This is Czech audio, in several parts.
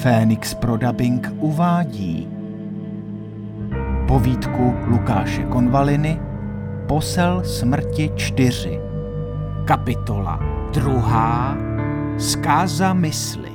Fénix pro dabing uvádí povídku Lukáše Konvaliny Posel smrti 4. Kapitola 2. Zkáza mysli.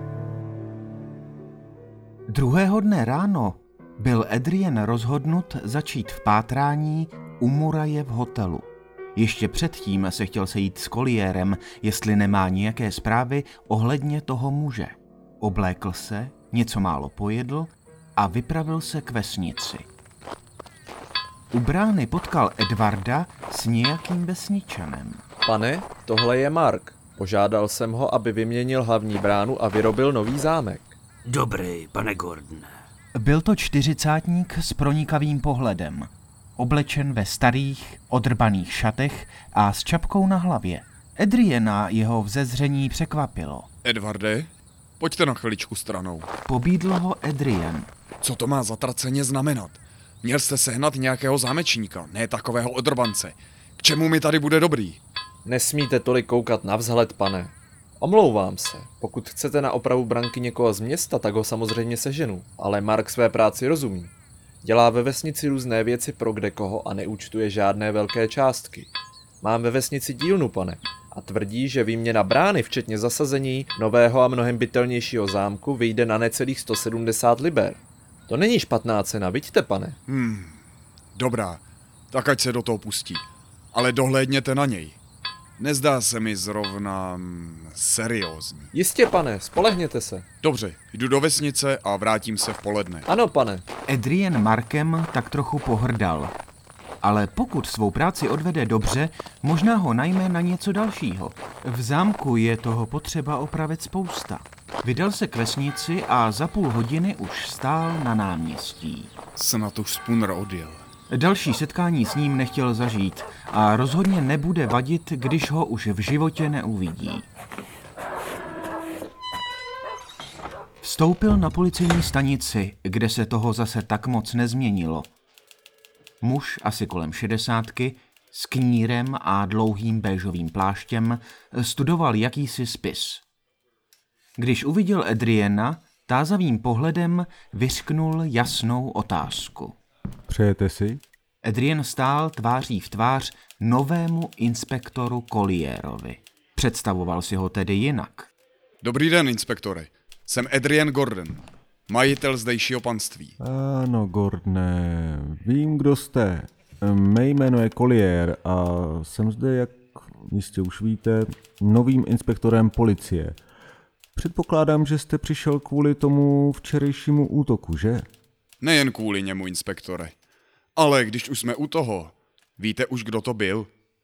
Druhého dne ráno byl Adrien rozhodnut začít v pátrání u Muraje v hotelu. Ještě předtím se chtěl sejít s Collierem, jestli nemá nějaké zprávy ohledně toho muže. Oblékl se, něco málo pojedl a vypravil se k vesnici. U brány potkal Edvarda s nějakým vesničanem. Pane, tohle je Mark. Požádal jsem ho, aby vyměnil hlavní bránu a vyrobil nový zámek. Dobrý, pane Gordon. Byl to čtyřicátník s pronikavým pohledem, oblečen ve starých, odrbaných šatech a s čapkou na hlavě. Adriena jeho vzezření překvapilo. Edvarde, pojďte na chviličku stranou. Pobídl ho Adrien. Co to má zatraceně znamenat? Měl jste sehnat nějakého zámečníka, ne takového odrbance. K čemu mi tady bude dobrý? Nesmíte tolik koukat na vzhled, pane. Omlouvám se. Pokud chcete na opravu branky někoho z města, tak ho samozřejmě seženu. Ale Mark své práci rozumí. Dělá ve vesnici různé věci pro kdekoho a neúčtuje žádné velké částky. Mám ve vesnici dílnu, pane. A tvrdí, že výměna brány, včetně zasazení nového a mnohem bytelnějšího zámku, vyjde na necelých 170 liber. To není špatná cena, vidíte, pane? Dobrá, tak ať se do toho pustí. Ale dohlédněte na něj. Nezdá se mi zrovna seriózní. Jistě, pane, spolehněte se. Dobře, jdu do vesnice a vrátím se v poledne. Ano, pane. Adrien Markem tak trochu pohrdal. Ale pokud svou práci odvede dobře, možná ho najme na něco dalšího. V zámku je toho potřeba opravit spousta. Vydal se k vesnici a za půl hodiny už stál na náměstí. Snad už Spooner odjel. Další setkání s ním nechtěl zažít a rozhodně nebude vadit, když ho už v životě neuvidí. Vstoupil na policejní stanici, kde se toho zase tak moc nezměnilo. Muž asi kolem 60, s knírem a dlouhým béžovým pláštěm studoval jakýsi spis. Když uviděl Adriena, tázavým pohledem vyřknul jasnou otázku. Přejete si? Adrien stál tváří v tvář novému inspektoru Collierovi. Představoval si ho tedy jinak. Dobrý den, inspektore. Jsem Adrien Gordon, majitel zdejšího panství. Ano, Gordone, vím, kdo jste. Mé jméno je Collier a jsem zde, jak jistě už víte, novým inspektorem policie. Předpokládám, že jste přišel kvůli tomu včerejšímu útoku, že? Nejen kvůli němu, inspektore. Ale když už jsme u toho, víte už, kdo to byl?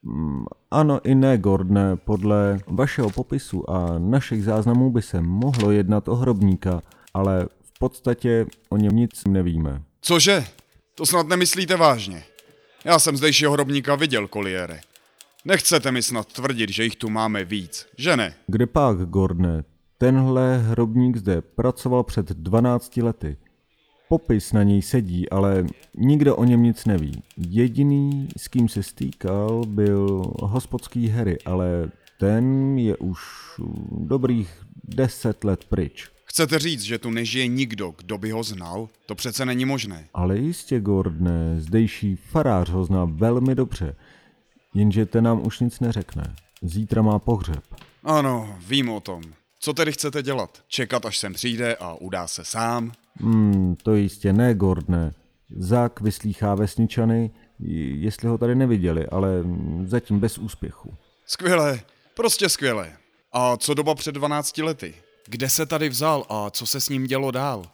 Ano i ne, Gordone. Podle vašeho popisu a našich záznamů by se mohlo jednat o hrobníka, ale v podstatě o něm nic nevíme. Cože? To snad nemyslíte vážně? Já jsem zdejšího hrobníka viděl, Colliere. Nechcete mi snad tvrdit, že jich tu máme víc, že ne? Kde pak, Gordone? Tenhle hrobník zde pracoval před 12 lety. Popis na něj sedí, ale nikdo o něm nic neví. Jediný, s kým se stýkal, byl hospodský Harry, ale ten je už dobrých 10 let pryč. Chcete říct, že tu nežije nikdo, kdo by ho znal? To přece není možné. Ale jistě, Gordone, zdejší farář ho zná velmi dobře, jenže ten nám už nic neřekne. Zítra má pohřeb. Ano, vím o tom. Co tedy chcete dělat? Čekat, až sem přijde a udá se sám? To jistě ne, Gordone. Zák vyslýchá vesničany, jestli ho tady neviděli, ale zatím bez úspěchu. Skvělé, prostě skvělé. A co doba před 12 lety? Kde se tady vzal a co se s ním dělo dál?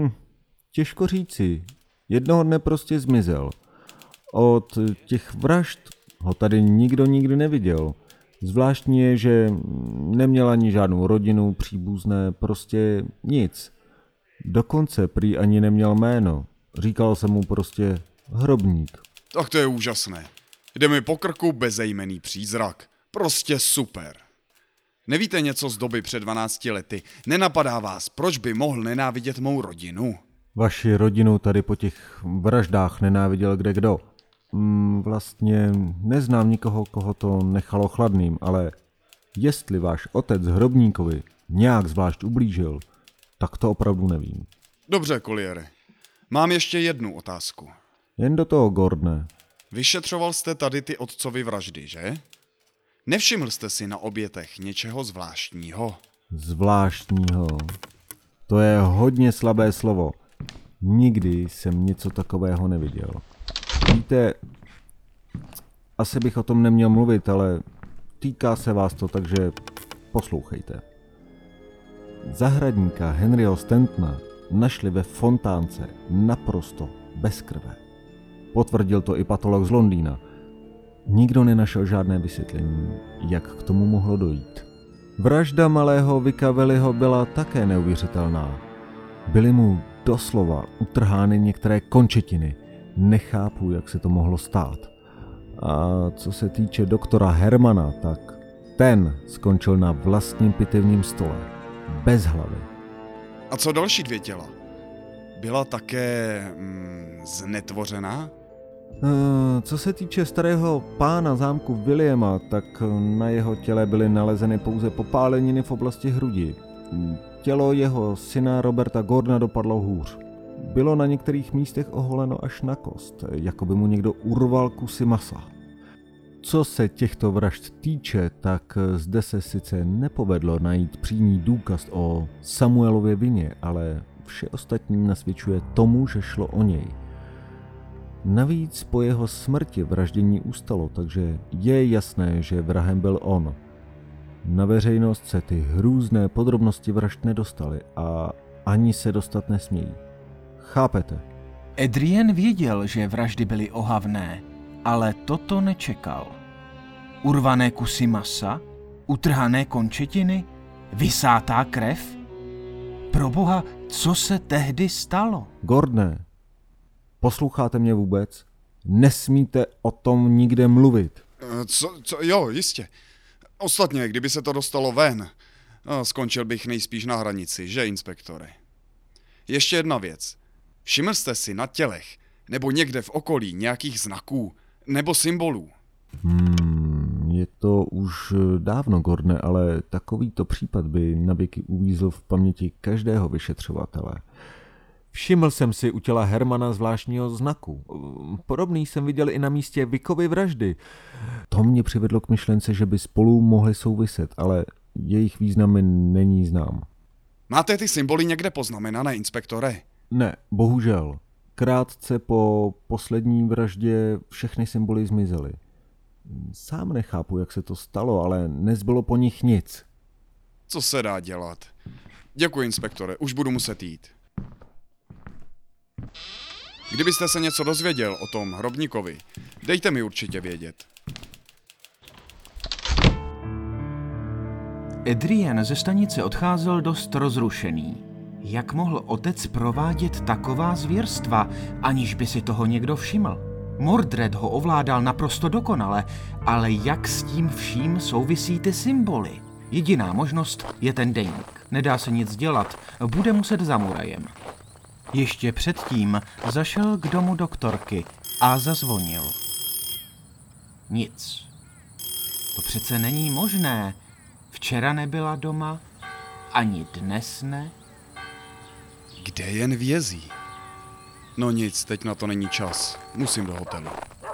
Těžko říci. Jednoho dne prostě zmizel. Od těch vražd ho tady nikdo nikdy neviděl. Zvláštní je, že neměl ani žádnou rodinu, příbuzné, prostě nic. Dokonce prý ani neměl jméno. Říkal se mu prostě hrobník. Tak to je úžasné. Jde mi po krku bezejmenný přízrak. Prostě super. Nevíte něco z doby před 12 lety? Nenapadá vás, proč by mohl nenávidět mou rodinu? Vaši rodinu tady po těch vraždách nenáviděl kdekdo. Vlastně neznám nikoho, koho to nechalo chladným, ale jestli váš otec hrobníkovi nějak zvlášť ublížil, Tak to opravdu nevím. Dobře, Colliere. Mám ještě jednu otázku. Jen do toho, Gordone. Vyšetřoval jste tady ty otcovy vraždy, že? Nevšiml jste si na obětech něčeho zvláštního? Zvláštního. To je hodně slabé slovo. Nikdy jsem něco takového neviděl. Víte, asi bych o tom neměl mluvit, ale týká se vás to, takže poslouchejte. Zahradníka Henryho Stantona našli ve fontánce naprosto bez krve. Potvrdil to i patolog z Londýna. Nikdo nenašel žádné vysvětlení, jak k tomu mohlo dojít. Vražda malého Vicka Valleyho byla také neuvěřitelná. Byly mu doslova utrhány některé končetiny. Nechápu, jak se to mohlo stát. A co se týče doktora Hermana, tak ten skončil na vlastním pitevním stole. Bez hlavy. A co další 2 těla? Byla také znetvořená? Co se týče starého pána zámku Williama, tak na jeho těle byly nalezeny pouze popáleniny v oblasti hrudi. Tělo jeho syna Roberta Gordona dopadlo hůř. Bylo na některých místech oholeno až na kost, jako by mu někdo urval kusy masa. Co se těchto vražd týče, tak zde se sice nepovedlo najít přímý důkaz o Samuelově vině, ale vše ostatní nasvědčuje tomu, že šlo o něj. Navíc po jeho smrti vraždění ustalo, takže je jasné, že vrahem byl on. Na veřejnost se ty hrůzné podrobnosti vražd nedostaly a ani se dostat nesmějí. Chápete? Adrien věděl, že vraždy byly ohavné, ale toto nečekal. Urvané kusy masa, utrhané končetiny, vysátá krev. Proboha, co se tehdy stalo? Gordone, posloucháte mě vůbec? Nesmíte o tom nikde mluvit. Jo, jistě. Ostatně, kdyby se to dostalo ven, skončil bych nejspíš na hranici, že, inspektore? Ještě jedna věc. Všiml jste si na tělech nebo někde v okolí nějakých znaků nebo symbolů? Je to už dávno, Gordone, ale takovýto případ by navěky uvízl v paměti každého vyšetřovatele. Všiml jsem si u těla Hermana zvláštního znaku. Podobný jsem viděl i na místě Vickovy vraždy. To mě přivedlo k myšlence, že by spolu mohly souviset, ale jejich význam mi není znám. Máte ty symboly někde poznamenané, inspektore? Ne, bohužel. Krátce po poslední vraždě všechny symboly zmizely. Sám nechápu, jak se to stalo, ale nezbylo po nich nic. Co se dá dělat? Děkuji, inspektore, už budu muset jít. Kdybyste se něco dozvěděl o tom hrobníkovi, dejte mi určitě vědět. Adrien ze stanice odcházel dost rozrušený. Jak mohl otec provádět taková zvěrstva, aniž by si toho někdo všiml? Mordred ho ovládal naprosto dokonale, ale jak s tím vším souvisí ty symboly? Jediná možnost je ten deník. Nedá se nic dělat, bude muset za Murajem. Ještě předtím zašel k domu doktorky a zazvonil. Nic. To přece není možné. Včera nebyla doma, ani dnes ne. Kde jen vězí? No nic, teď na to není čas. Musím do hotelu.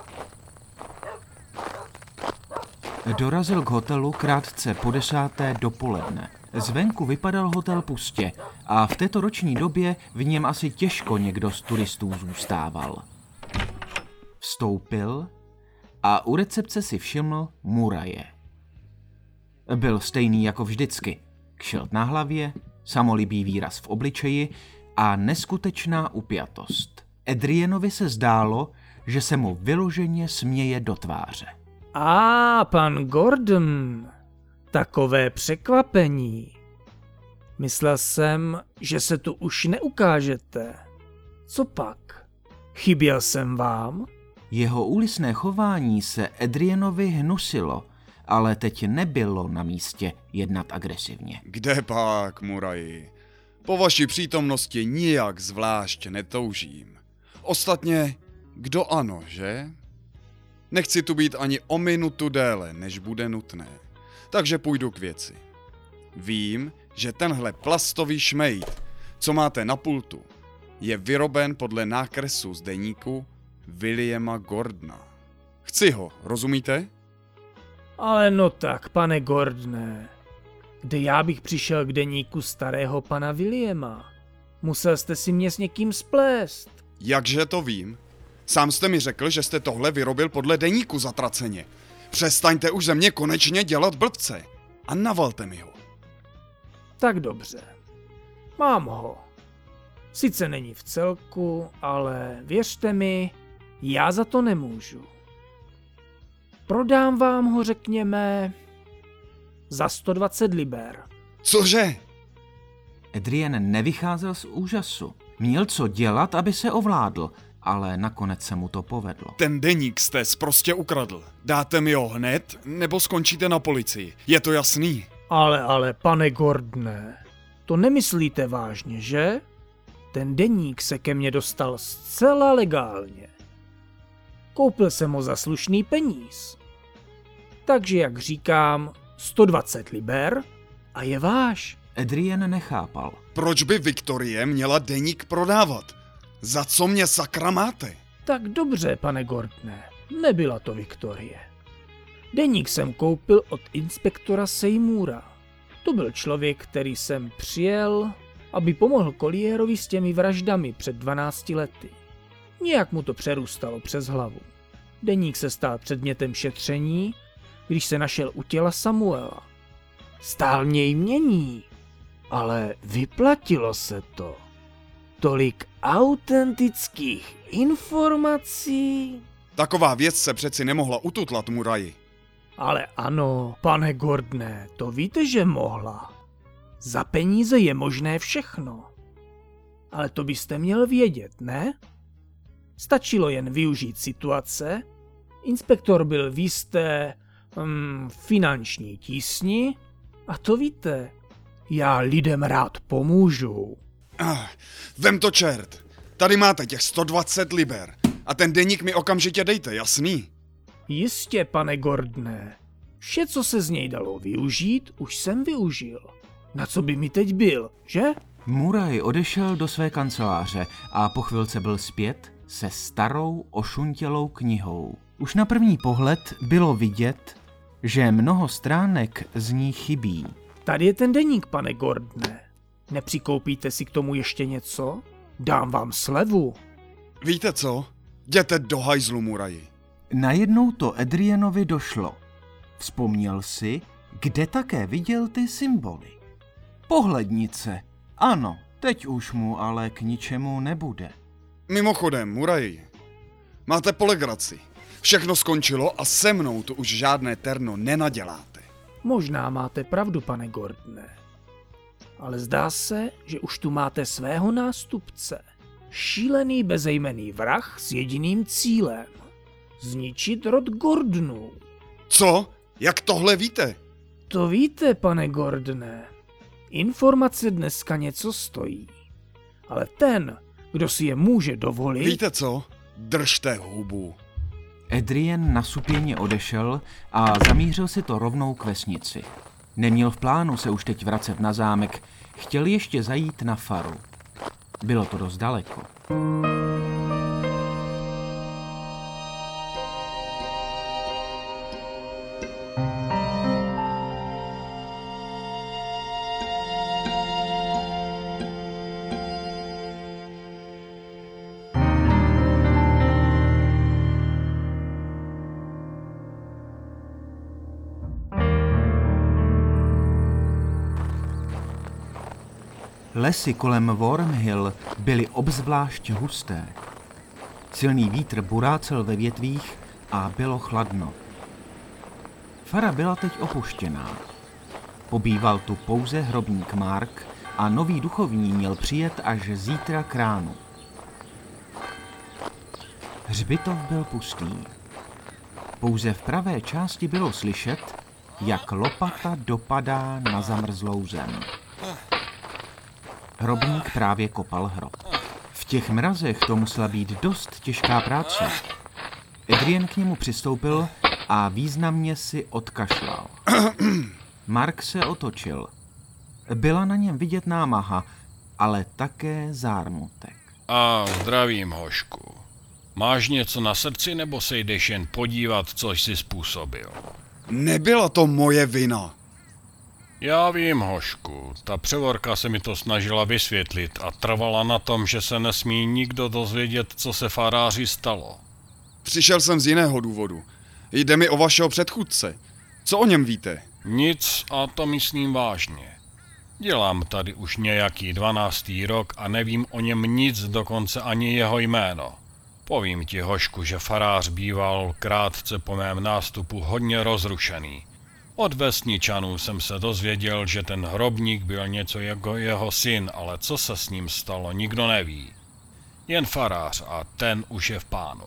Dorazil k hotelu krátce po 10:00 dopoledne. Zvenku vypadal hotel pustě a v této roční době v něm asi těžko někdo z turistů zůstával. Vstoupil a u recepce si všiml Muraje. Byl stejný jako vždycky. Kšelt na hlavě, samolibý výraz v obličeji a neskutečná upjatost. Adrienovi se zdálo, že se mu vyloženě směje do tváře. Pan Gordon, takové překvapení. Myslel jsem, že se tu už neukážete. Co pak? Chyběl jsem vám? Jeho úlisné chování se Adrienovi hnusilo, ale teď nebylo na místě jednat agresivně. Kde pak, Muraji? Po vaší přítomnosti nijak zvlášť netoužím. Ostatně, kdo ano, že? Nechci tu být ani o minutu déle, než bude nutné. Takže půjdu k věci. Vím, že tenhle plastový šmejd co máte na pultu, je vyroben podle nákresu z deníku Williama Gordona. Chci ho, rozumíte? Ale no tak, pane Gordone, kde já bych přišel k deníku starého pana Williama? Musel jste si mě s někým splést. Jakže to vím? Sám jste mi řekl, že jste tohle vyrobil podle deníku zatraceně. Přestaňte už ze mě konečně dělat blbce a navalte mi ho. Tak dobře. Mám ho. Sice není v celku, ale věřte mi, já za to nemůžu. Prodám vám ho, řekněme, za 120 liber. Cože? Adrien nevycházel z úžasu. Měl co dělat, aby se ovládl, ale nakonec se mu to povedlo. Ten deník jste prostě ukradl. Dáte mi ho hned, nebo skončíte na policii. Je to jasný? Ale, pane Gordone, to nemyslíte vážně, že? Ten deník se ke mně dostal zcela legálně. Koupil jsem ho za slušný peníz. Takže, jak říkám, 120 liber a je váš. Adrien nechápal. Proč by Viktorie měla deník prodávat? Za co mě sakra máte? Tak dobře, pane Gordone, nebyla to Viktorie. Deník jsem koupil od inspektora Seymoura. To byl člověk, který sem přijel, aby pomohl Collierovi s těmi vraždami před 12 lety. Nějak mu to přerůstalo přes hlavu. Deník se stal předmětem šetření, když se našel u těla Samuela. Stál mě jmění, ale vyplatilo se to. Tolik autentických informací. Taková věc se přeci nemohla ututlat, Muraji. Ale ano, pane Gordone, to víte, že mohla. Za peníze je možné všechno. Ale to byste měl vědět, ne? Stačilo jen využít situace. Inspektor byl v jisté finanční tísni. A to víte, já lidem rád pomůžu. Vem to čert. Tady máte těch 120 liber. A ten deník mi okamžitě dejte, jasný? Jistě, pane Gordone. Vše, co se z něj dalo využít, už jsem využil. Na co by mi teď byl, že? Murray odešel do své kanceláře a po chvilce byl zpět se starou ošuntělou knihou. Už na první pohled bylo vidět, že mnoho stránek z ní chybí. Tady je ten deník, pane Gordone. Nepřikoupíte si k tomu ještě něco? Dám vám slevu. Víte co? Jděte do hajzlu, Muraji. Najednou to Adrienovi došlo. Vzpomněl si, kde také viděl ty symboly. Pohlednice. Ano, teď už mu ale k ničemu nebude. Mimochodem, Muraji, máte polegraci. Všechno skončilo a se mnou tu už žádné terno nenaděláte. Možná máte pravdu, pane Gordone. Ale zdá se, že už tu máte svého nástupce. Šílený bezejmenný vrah s jediným cílem. Zničit rod Gordonů. Co? Jak tohle víte? To víte, pane Gordone. Informace dneska něco stojí. Ale ten, kdo si je může dovolit... Víte co? Držte hubu. Adrien nasupěně odešel a zamířil si to rovnou k vesnici. Neměl v plánu se už teď vracet na zámek, chtěl ještě zajít na faru. Bylo to dost daleko. Lesy kolem Wormhill byly obzvlášť husté. Silný vítr burácel ve větvích a bylo chladno. Fara byla teď opuštěná. Pobýval tu pouze hrobník Mark a nový duchovní měl přijet až zítra k ránu. Hřbitov byl pustý. Pouze v pravé části bylo slyšet, jak lopata dopadá na zamrzlou zem. Hrobník právě kopal hrob. V těch mrazech to musela být dost těžká práce. Adrien k němu přistoupil a významně si odkašlal. Mark se otočil. Byla na něm vidět námaha, ale také zármutek. A zdravím, hošku. Máš něco na srdci, nebo se jdeš jen podívat, co jsi způsobil? Nebyla to moje vina. Já vím, hošku. Ta převorka se mi to snažila vysvětlit a trvala na tom, že se nesmí nikdo dozvědět, co se faráři stalo. Přišel jsem z jiného důvodu. Jde mi o vašeho předchůdce. Co o něm víte? Nic, a to myslím vážně. Dělám tady už nějaký 12. rok a nevím o něm nic, dokonce ani jeho jméno. Povím ti, hošku, že farář býval krátce po mém nástupu hodně rozrušený. Od vesničanů jsem se dozvěděl, že ten hrobník byl něco jako jeho syn, ale co se s ním stalo, nikdo neví. Jen farář a ten už je v pánu.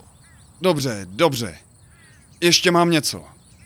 Dobře. Ještě mám něco.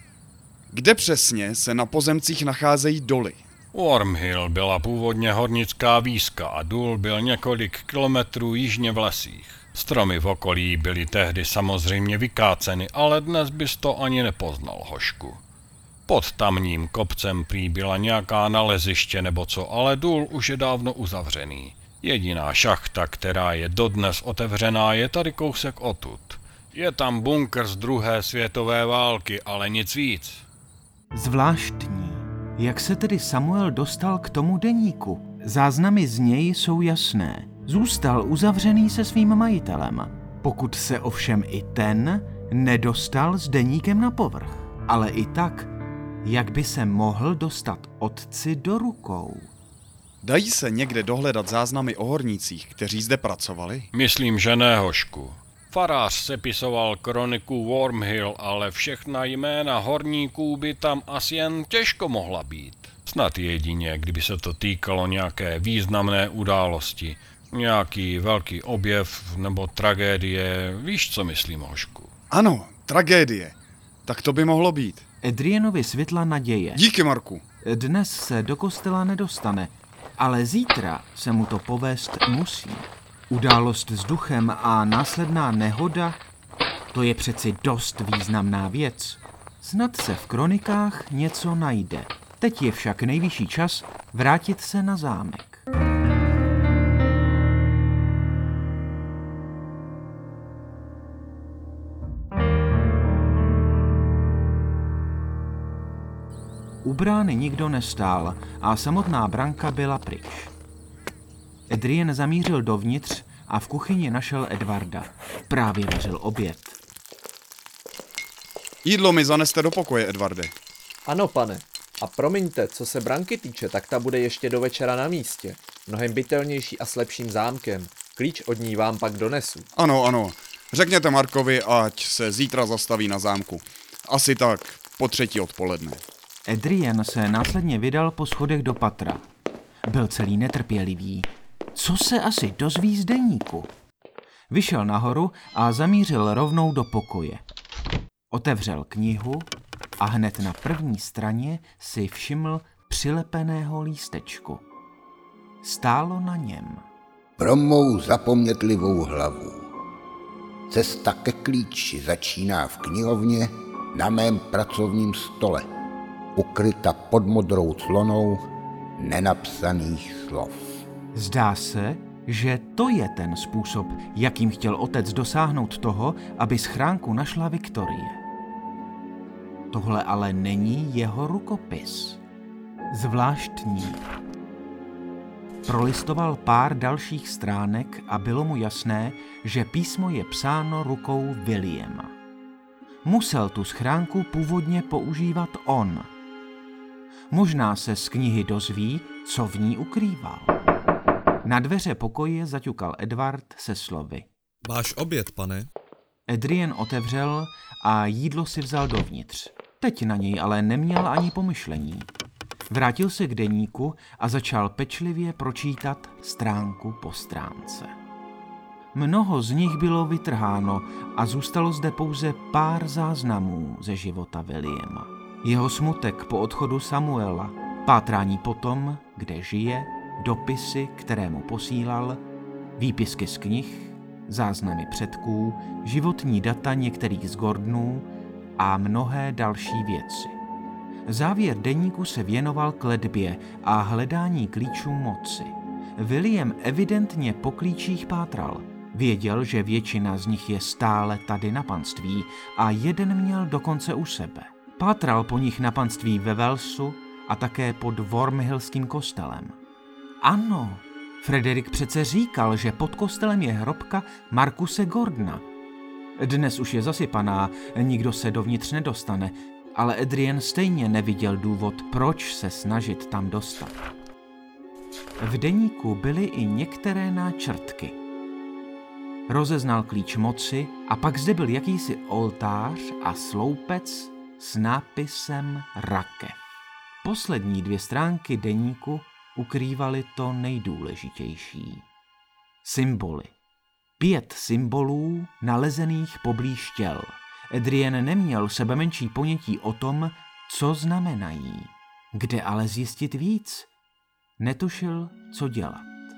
Kde přesně se na pozemcích nacházejí doly? Wormhill byla původně hornická výska a důl byl několik kilometrů jižně v lesích. Stromy v okolí byly tehdy samozřejmě vykáceny, ale dnes bys to ani nepoznal, hošku. Pod tamním kopcem prý byla nějaká naleziště nebo co, ale důl už je dávno uzavřený. Jediná šachta, která je dodnes otevřená, je tady kousek odtud. Je tam bunkr z 2. světové války, ale nic víc. Zvláštní. Jak se tedy Samuel dostal k tomu deníku? Záznamy z něj jsou jasné. Zůstal uzavřený se svým majitelem. Pokud se ovšem i ten nedostal s deníkem na povrch. Ale i tak, jak by se mohl dostat otci do rukou? Dají se někde dohledat záznamy o hornících, kteří zde pracovali? Myslím, že ne, hošku. Farář sepisoval kroniku Wormhill, ale všechna jména horníků by tam asi jen těžko mohla být. Snad jedině, kdyby se to týkalo nějaké významné události. Nějaký velký objev nebo tragédie, víš, co myslím, hošku? Ano, tragédie. Tak to by mohlo být. Adrianovi světla naděje. Díky, Marku. Dnes se do kostela nedostane, ale zítra se mu to povést musí. Událost s duchem a následná nehoda, to je přeci dost významná věc. Snad se v kronikách něco najde. Teď je však nejvyšší čas vrátit se na zámek. U brány nikdo nestál a samotná branka byla pryč. Adrien zamířil dovnitř a v kuchyni našel Edvarda. Právě vařil oběd. Jídlo mi zaneste do pokoje, Edvarde. Ano, pane. A promiňte, co se branky týče, tak ta bude ještě do večera na místě. Mnohem bytelnější a s lepším zámkem. Klíč od ní vám pak donesu. Ano. Řekněte Markovi, ať se zítra zastaví na zámku. Asi tak po 3. odpoledne. Adrien se následně vydal po schodech do patra. Byl celý netrpělivý. Co se asi dozví z deníku? Vyšel nahoru a zamířil rovnou do pokoje. Otevřel knihu a hned na první straně si všiml přilepeného lístečku. Stálo na něm: Pro mou zapomnětlivou hlavu. Cesta ke klíči začíná v knihovně na mém pracovním stole, ukryta pod modrou clonou nenapsaných slov. Zdá se, že to je ten způsob, jakým chtěl otec dosáhnout toho, aby schránku našla Viktorie. Tohle ale není jeho rukopis. Zvláštní. Prolistoval pár dalších stránek a bylo mu jasné, že písmo je psáno rukou Williama. Musel tu schránku původně používat on. Možná se z knihy dozví, co v ní ukrýval. Na dveře pokoje zaťukal Edward se slovy: Váš oběd, pane. Adrien otevřel a jídlo si vzal dovnitř. Teď na něj ale neměl ani pomyšlení. Vrátil se k deníku a začal pečlivě pročítat stránku po stránce. Mnoho z nich bylo vytrháno a zůstalo zde pouze pár záznamů ze života Williama. Jeho smutek po odchodu Samuela, pátrání po tom, kde žije, dopisy, které mu posílal, výpisky z knih, záznamy předků, životní data některých z Gordonů a mnohé další věci. Závěr deníku se věnoval kletbě a hledání klíčů moci. William evidentně po klíčích pátral. Věděl, že většina z nich je stále tady na panství a jeden měl dokonce u sebe. Pátral po nich na panství ve Walesu a také pod Wormhillským kostelem. Ano, Frederick přece říkal, že pod kostelem je hrobka Markuse Gordona. Dnes už je zasypaná, nikdo se dovnitř nedostane, ale Adrian stejně neviděl důvod, proč se snažit tam dostat. V deníku byly i některé náčrtky. Rozeznal klíč moci a pak zde byl jakýsi oltář a sloupec s nápisem Rakev. Poslední 2 stránky deníku ukrývaly to nejdůležitější. Symboly. 5 symbolů nalezených poblíž těl. Adrian neměl sebemenší ponětí o tom, co znamenají. Kde ale zjistit víc? Netušil, co dělat.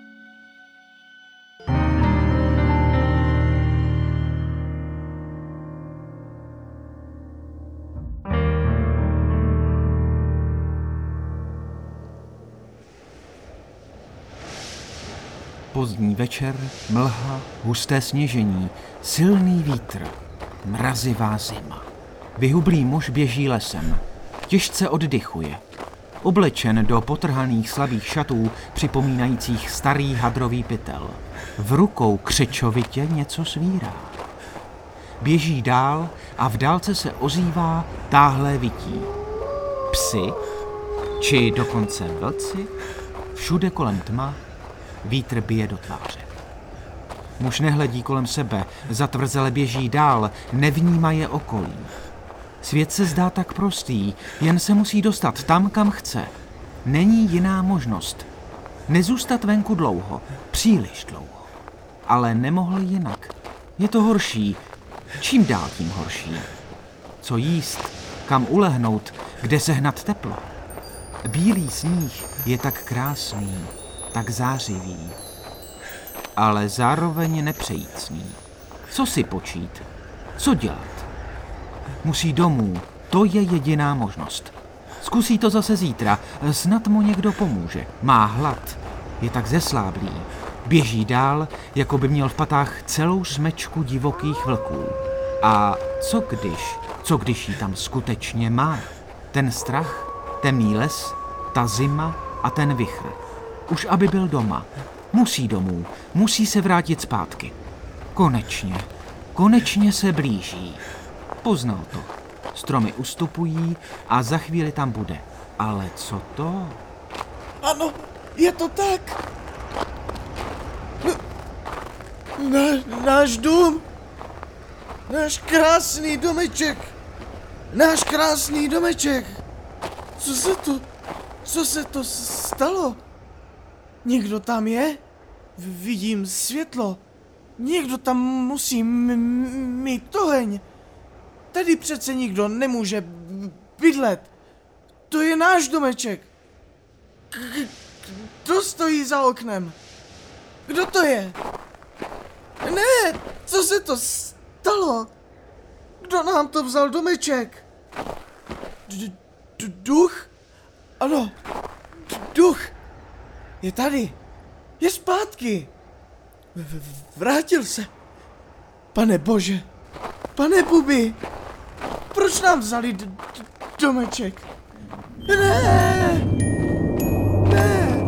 Pozdní večer, mlha, husté sněžení, silný vítr, mrazivá zima. Vyhublý muž běží lesem, těžce oddychuje. Oblečen do potrhaných slabých šatů, připomínajících starý hadrový pytel. V rukou křečovitě něco svírá. Běží dál a v dálce se ozývá táhlé vytí. Psi, či dokonce vlci, všude kolem tma, vítr bije do tváře. Muž nehledí kolem sebe, zatvrzele běží dál, nevnímá je okolí. Svět se zdá tak prostý, jen se musí dostat tam, kam chce. Není jiná možnost. Nezůstat venku dlouho, příliš dlouho. Ale nemohl jinak. Je to horší. Čím dál tím horší. Co jíst, kam ulehnout, kde sehnat teplo. Bílý sníh je tak krásný, tak zářivý. Ale zároveň nepřejícný. Co si počít? Co dělat? Musí domů, to je jediná možnost. Zkusí to zase zítra, snad mu někdo pomůže. Má hlad, je tak zesláblý. Běží dál, jako by měl v patách celou smečku divokých vlků. A co když ji tam skutečně má? Ten strach, temný les, ta zima a ten vichr. Už aby byl doma. Musí domů, musí se vrátit zpátky. Konečně se blíží. Poznal to. Stromy ustupují a za chvíli tam bude. Ale co to? Ano, je to tak. Náš dům. Náš krásný domeček. Náš krásný domeček. Co se to stalo? Někdo tam je? Vidím světlo. Někdo tam musí mít oheň. Tady přece nikdo nemůže bydlet. To je náš domeček. Kdo stojí za oknem? Kdo to je? Ne, co se to stalo? Kdo nám to vzal domeček? Duch? Ano, duch. Je tady. Je zpátky. Vrátil se. Pane Bože. Pane Bubi. Proč nám vzali domeček? Ne! Ne!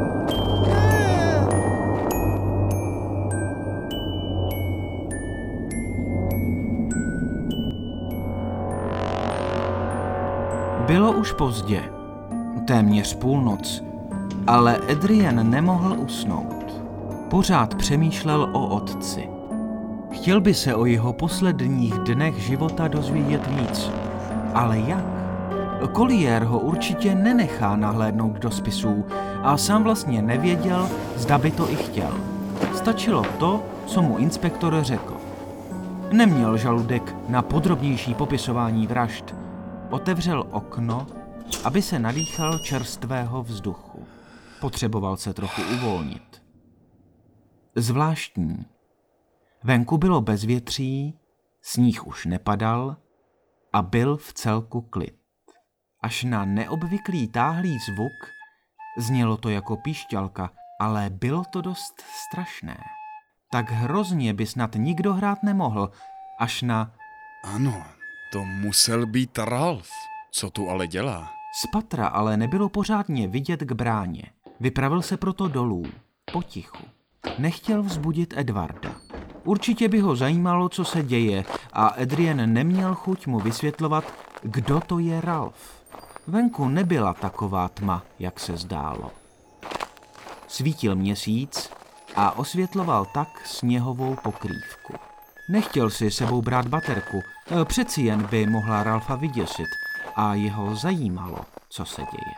Bylo už pozdě, téměř půlnoc, ale Adrian nemohl usnout. Pořád přemýšlel o otci. Chtěl by se o jeho posledních dnech života dozvědět víc. Ale jak? Collier ho určitě nenechá nahlédnout do spisů a sám vlastně nevěděl, zda by to i chtěl. Stačilo to, co mu inspektor řekl. Neměl žaludek na podrobnější popisování vražd. Otevřel okno, aby se nadýchal čerstvého vzduchu. Potřeboval se trochu uvolnit. Zvláštní. Venku bylo bezvětří, sníh už nepadal a byl v celku klid. Až na neobvyklý táhlý zvuk, znělo to jako píšťalka, ale bylo to dost strašné. Tak hrozně by snad nikdo hrát nemohl, až na... Ano, to musel být Ralf. Co tu ale dělá? Z patra ale nebylo pořádně vidět k bráně. Vypravil se proto dolů, potichu. Nechtěl vzbudit Edwarda. Určitě by ho zajímalo, co se děje, a Adrien neměl chuť mu vysvětlovat, kdo to je Ralf. Venku nebyla taková tma, jak se zdálo. Svítil měsíc a osvětloval tak sněhovou pokrývku. Nechtěl si sebou brát baterku, přeci jen by mohla Ralfa vyděsit a jeho zajímalo, co se děje.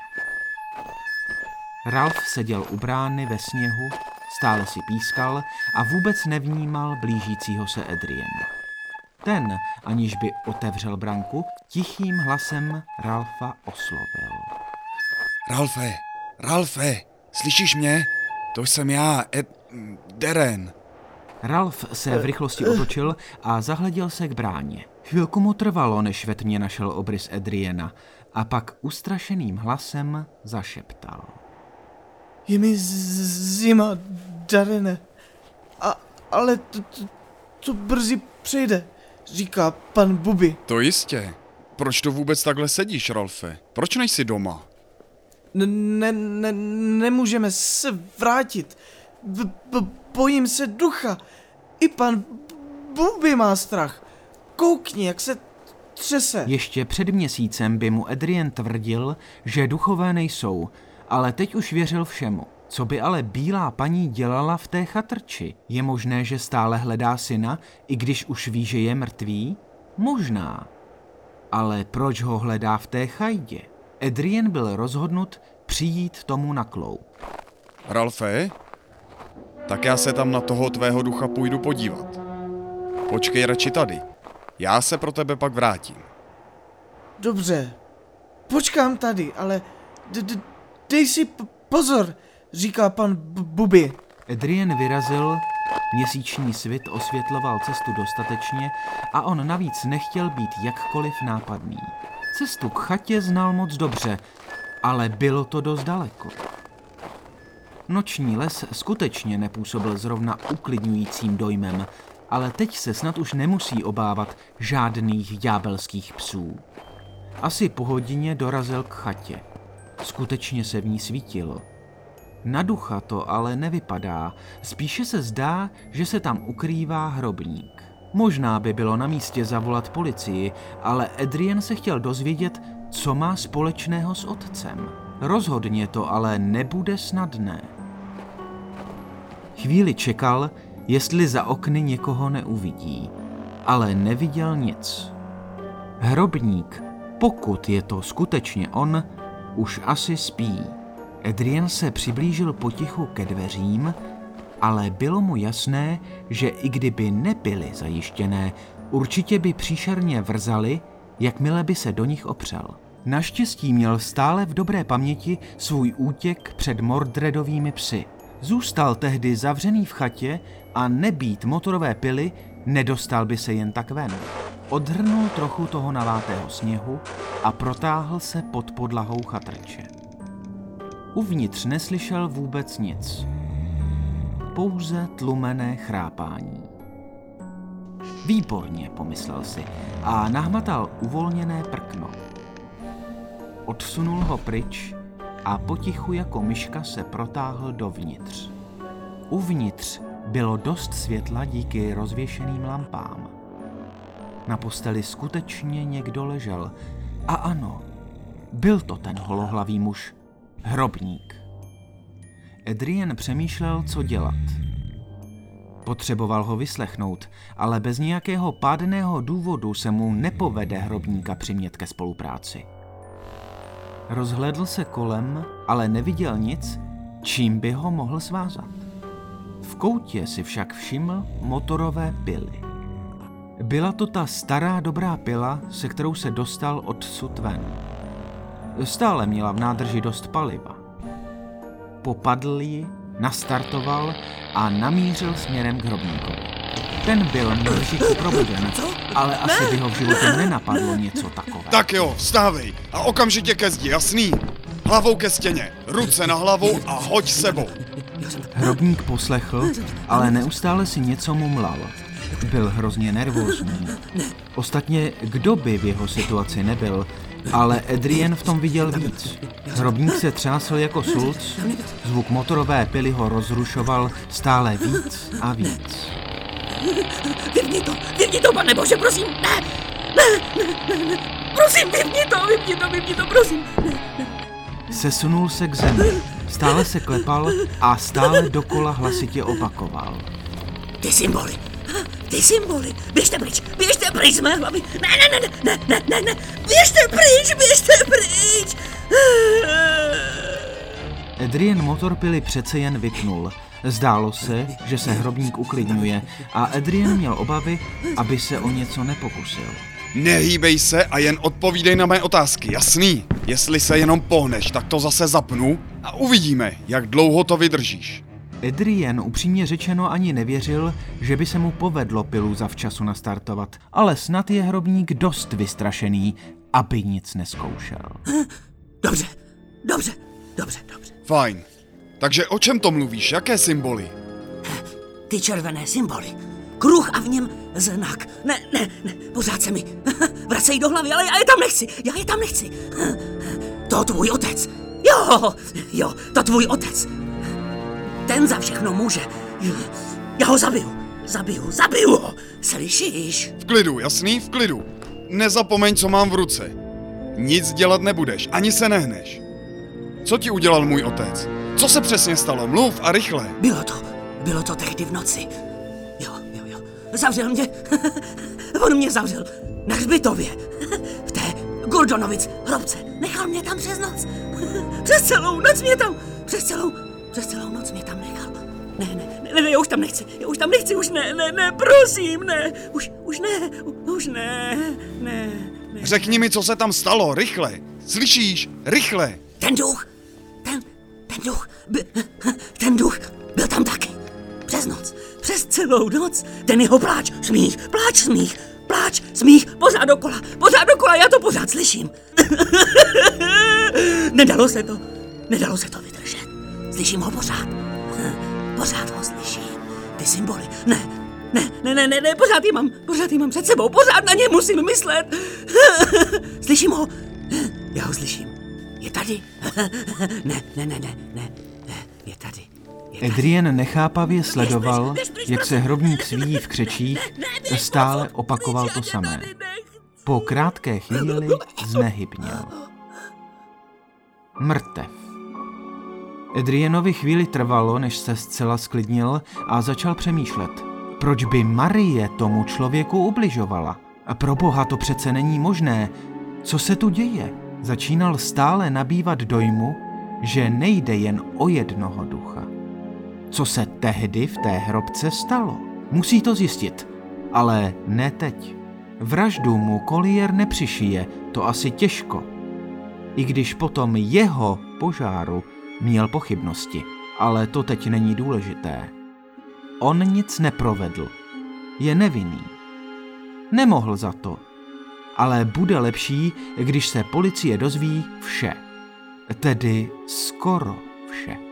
Ralf seděl u brány ve sněhu, stále si pískal a vůbec nevnímal blížícího se Adriena. Ten, aniž by otevřel branku, tichým hlasem Ralfa oslovil. Ralfe, slyšíš mě? To jsem já, Darren. Ralf se v rychlosti otočil a zahleděl se k bráně. Chvilku mu trvalo, než ve tmě našel obrys Adriena, a pak ustrašeným hlasem zašeptal. Je mi zima, Darrene. Ale to brzy přejde, říká pan Bubi. To jistě. Proč to vůbec takhle sedíš, Ralfe? Proč nejsi doma? Nemůžeme se vrátit. Bojím se ducha. I pan Bubi má strach. Koukni, jak se třese. Ještě před měsícem by mu Adrien tvrdil, že duchové nejsou, ale teď už věřil všemu. Co by ale bílá paní dělala v té chatrči? Je možné, že stále hledá syna, i když už ví, že je mrtvý? Možná. Ale proč ho hledá v té chajdě? Adrien byl rozhodnut přijít tomu na kloup. Ralfe? Tak já se tam na toho tvého ducha půjdu podívat. Počkej radši tady. Já se pro tebe pak vrátím. Dobře. Počkám tady, ale dej si pozor, říká pan Bubi. Adrien vyrazil, měsíční svit osvětloval cestu dostatečně a on navíc nechtěl být jakkoliv nápadný. Cestu k chatě znal moc dobře, ale bylo to dost daleko. Noční les skutečně nepůsobil zrovna uklidňujícím dojmem, ale teď se snad už nemusí obávat žádných ďábelských psů. Asi po hodině dorazil k chatě. Skutečně se v ní svítilo. Na ducha to ale nevypadá, spíše se zdá, že se tam ukrývá hrobník. Možná by bylo na místě zavolat policii, ale Adrien se chtěl dozvědět, co má společného s otcem. Rozhodně to ale nebude snadné. Chvíli čekal, jestli za okny někoho neuvidí, ale neviděl nic. Hrobník, pokud je to skutečně on, už asi spí. Adrien se přiblížil potichu ke dveřím, ale bylo mu jasné, že i kdyby nebyly zajištěné, určitě by příšerně vrzaly, jakmile by se do nich opřel. Naštěstí měl stále v dobré paměti svůj útěk před Mordredovými psy. Zůstal tehdy zavřený v chatě a nebýt motorové pily, nedostal by se jen tak ven. Odhrnul trochu toho navátého sněhu a protáhl se pod podlahou chatrče. Uvnitř neslyšel vůbec nic. Pouze tlumené chrápání. Výborně, pomyslel si a nahmatal uvolněné prkno. Odsunul ho pryč a potichu jako myška se protáhl dovnitř. Uvnitř bylo dost světla díky rozvěšeným lampám. Na posteli skutečně někdo ležel. A ano, byl to ten holohlavý muž, hrobník. Adrien přemýšlel, co dělat. Potřeboval ho vyslechnout, ale bez nějakého pádného důvodu se mu nepovede hrobníka přimět ke spolupráci. Rozhlédl se kolem, ale neviděl nic, čím by ho mohl svázat. V koutě si však všiml motorové pily. Byla to ta stará dobrá pila, se kterou se dostal odsud ven. Stále měla v nádrži dost paliva. Popadl ji, nastartoval a namířil směrem k hrobníkovi. Ten byl mržiku probuden, ale asi by ho v životě nenapadlo něco takového. Tak jo, vstávej a okamžitě ke zdi, jasný? Hlavou ke stěně, ruce na hlavu a hoď sebou. Hrobník poslechl, ale neustále si něco mumlal. Byl hrozně nervózní. Ostatně, kdo by v jeho situaci nebyl, ale Adrien v tom viděl víc. Hrobník se třásl jako sulc, zvuk motorové pily ho rozrušoval stále víc a víc. Vypni to, pane bože, prosím, ne, prosím, vypni to, prosím. Sesunul se k zemi, stále se klepal a stále dokola hlasitě opakoval. Ty symboly, běžte pryč z mé hlavy, ne, běžte pryč. Adrien motor pily přece jen vypnul. Zdálo se, že se hrobník uklidňuje a Adrien měl obavy, aby se o něco nepokusil. Nehýbej se a jen odpovídej na mé otázky, jasný? Jestli se jenom pohneš, tak to zase zapnu a uvidíme, jak dlouho to vydržíš. Adrien upřímně řečeno ani nevěřil, že by se mu povedlo pilu zavčasu nastartovat, ale snad je hrobník dost vystrašený, aby nic nezkoušel. Dobře. Fajn. Takže o čem to mluvíš? Jaké symboly? Ty červené symboly. Kruh a v něm znak. Ne, pořád se mi vracejí do hlavy, ale já je tam nechci. To tvůj otec. Jo, to tvůj otec. Ten za všechno může. Já ho zabiju ho. Slyšíš? V klidu, jasný? V klidu. Nezapomeň, co mám v ruce. Nic dělat nebudeš, ani se nehneš. Co ti udělal můj otec? Co se přesně stalo? Mluv a rychle. Bylo to tehdy v noci. Jo. Zavřel mě. On mě zavřel na hřbitově. V té Gordonovic hrobce. Nechal mě tam přes noc. Přes celou noc mě tam nechal. Ne, já už tam nechci, prosím, ne. Už ne. Řekni mi, co se tam stalo, rychle. Slyšíš? Rychle. Ten duch byl tam taky. Přes noc, přes celou noc. Ten jeho pláč, smích, pořád dokola, já to pořád slyším. Nedalo se to vydržet. Slyším ho pořád ho slyším. Ty symboly, ne, pořád je mám před sebou, pořád na ně musím myslet. Slyším ho, já ho slyším. Je tady? Ne, je tady. Adrien nechápavě sledoval, jak se hrobník svíjí v křečích, stále opakoval to samé. Po krátké chvíli znehybněl. Mrtev. Adrienovi chvíli trvalo, než se zcela sklidnil a začal přemýšlet. Proč by Marie tomu člověku ubližovala? A proboha, to přece není možné. Co se tu děje? Začínal stále nabývat dojmu, že nejde jen o jednoho ducha. Co se tehdy v té hrobce stalo? Musí to zjistit, ale ne teď. Vraždu mu Collier nepřišije, to asi těžko. I když potom jeho požáru měl pochybnosti, ale to teď není důležité. On nic neprovedl. Je nevinný. Nemohl za to. Ale bude lepší, když se policie dozví vše. Tedy skoro vše.